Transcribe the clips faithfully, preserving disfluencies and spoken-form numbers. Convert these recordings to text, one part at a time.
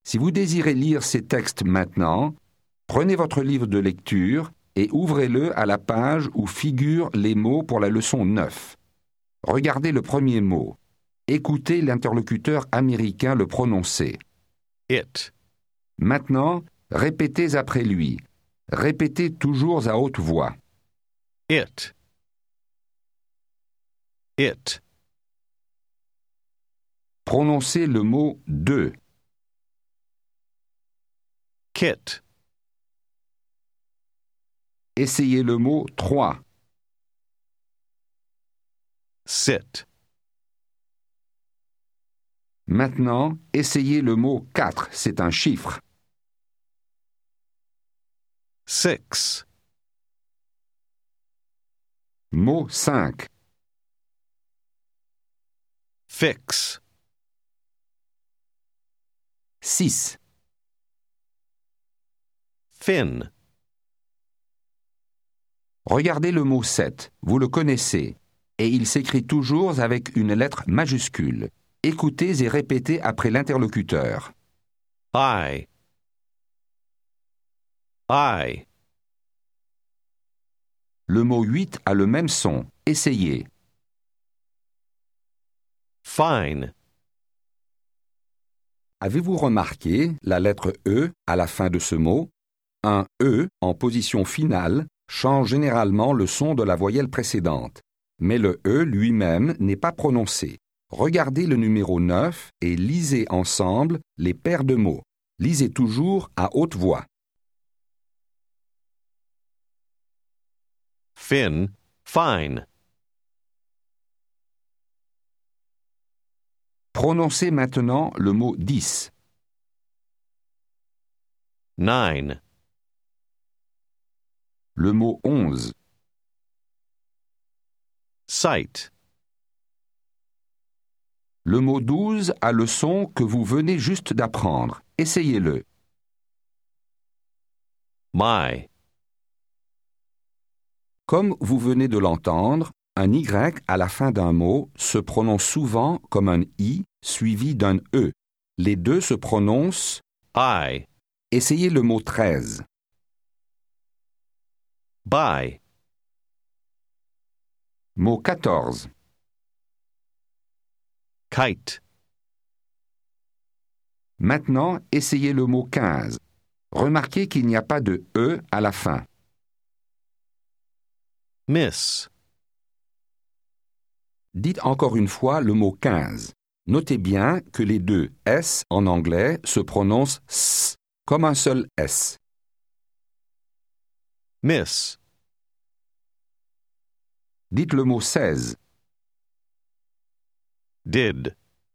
Si vous désirez lire ces textes maintenant, prenez votre livre de lecture et ouvrez-le à la page où figurent les mots pour la leçon neuf. Regardez le premier mot. Écoutez l'interlocuteur américain le prononcer. It. Maintenant, répétez après lui. Répétez toujours à haute voix. It. It. Prononcez le mot deux. Kit. Essayez le mot trois. Sit. Maintenant, essayez le mot quatre, c'est un chiffre. Six. Mot cinq. Fix. six. Fin. Regardez le mot sept, vous le connaissez, et il s'écrit toujours avec une lettre majuscule. Écoutez et répétez après l'interlocuteur. I. I. Le mot huit a le même son. Essayez. Fine. Avez-vous remarqué la lettre E à la fin de ce mot? Un E en position finale change généralement le son de la voyelle précédente, mais le E lui-même n'est pas prononcé. Regardez le numéro neuf et lisez ensemble les paires de mots. Lisez toujours à haute voix. Fin. Fine. Prononcez maintenant le mot dix. Nine. Le mot onze. Sight. Le mot douze a le son que vous venez juste d'apprendre. Essayez-le. My. Comme vous venez de l'entendre, un Y à la fin d'un mot se prononce souvent comme un I suivi d'un E. Les deux se prononcent. I. Essayez le mot treize. By. Mot quatorze. Kite. Maintenant, essayez le mot quinze. Remarquez qu'il n'y a pas de E à la fin. Miss. Dites encore une fois le mot quinze. Notez bien que les deux S en anglais se prononcent S, comme un seul S. Miss. Dites le mot seize. Did.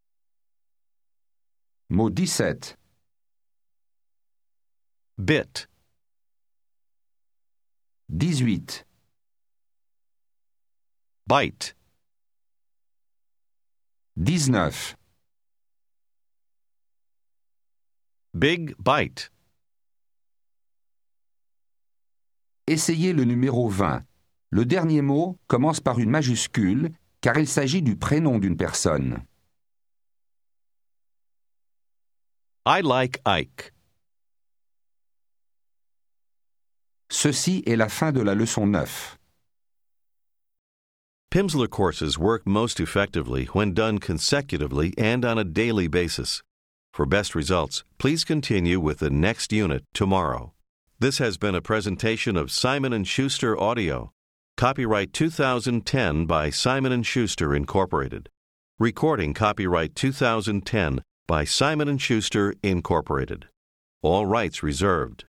Mot dix-sept. Bit. dix-huit. Bite. dix-neuf. Big bite. Essayez le numéro vingt. Le dernier mot commence par une majuscule car il s'agit du prénom d'une personne. I like Ike. Ceci est la fin de la leçon neuf. Pimsleur courses work most effectively when done consecutively and on a daily basis. For best results, please continue with the next unit tomorrow. This has been a presentation of Simon and Schuster Audio. Copyright two thousand ten by Simon and Schuster Incorporated. Recording copyright two thousand ten by Simon and Schuster Incorporated. All rights reserved.